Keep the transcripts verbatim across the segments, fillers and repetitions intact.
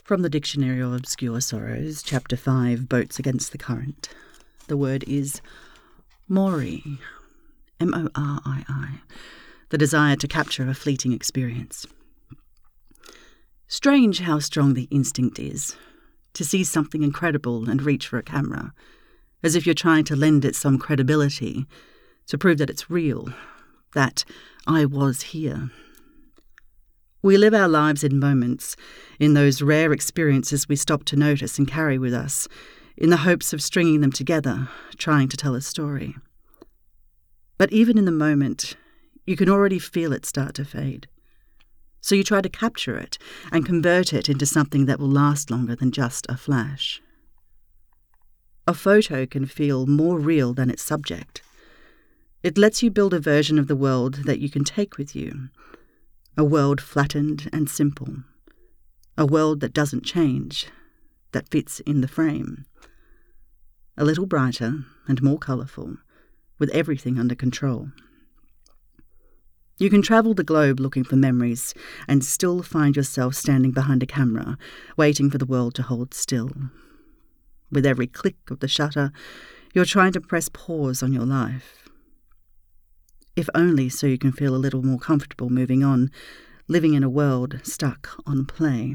From the Dictionary of Obscure Sorrows, Chapter five, Boats Against the Current. The word is mori, M O R I I, the desire to capture a fleeting experience. Strange how strong the instinct is, to see something incredible and reach for a camera, as if you're trying to lend it some credibility, to prove that it's real, that I was here. We live our lives in moments, in those rare experiences we stop to notice and carry with us, in the hopes of stringing them together, trying to tell a story. But even in the moment, you can already feel it start to fade. So you try to capture it and convert it into something that will last longer than just a flash. A photo can feel more real than its subject. It lets you build a version of the world that you can take with you. A world flattened and simple. A world that doesn't change, that fits in the frame. A little brighter and more colourful, with everything under control. You can travel the globe looking for memories and still find yourself standing behind a camera, waiting for the world to hold still. With every click of the shutter, you're trying to press pause on your life. If only so you can feel a little more comfortable moving on, living in a world stuck on play.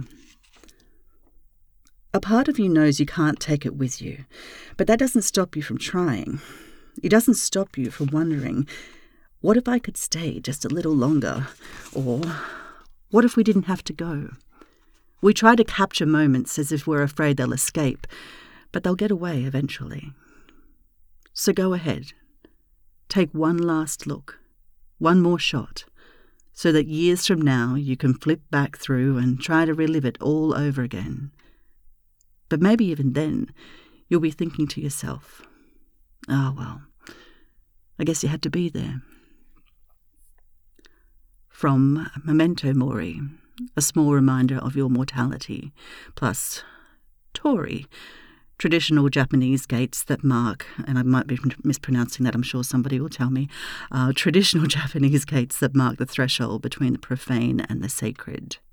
A part of you knows you can't take it with you, but that doesn't stop you from trying. It doesn't stop you from wondering, what if I could stay just a little longer? Or, what if we didn't have to go? We try to capture moments as if we're afraid they'll escape, but they'll get away eventually. So go ahead. Take one last look, one more shot, so that years from now you can flip back through and try to relive it all over again. But maybe even then, you'll be thinking to yourself, oh well, I guess you had to be there. From Memento Mori, a small reminder of your mortality, plus Tori, traditional Japanese gates that mark, and I might be mispronouncing that, I'm sure somebody will tell me, uh, traditional Japanese gates that mark the threshold between the profane and the sacred.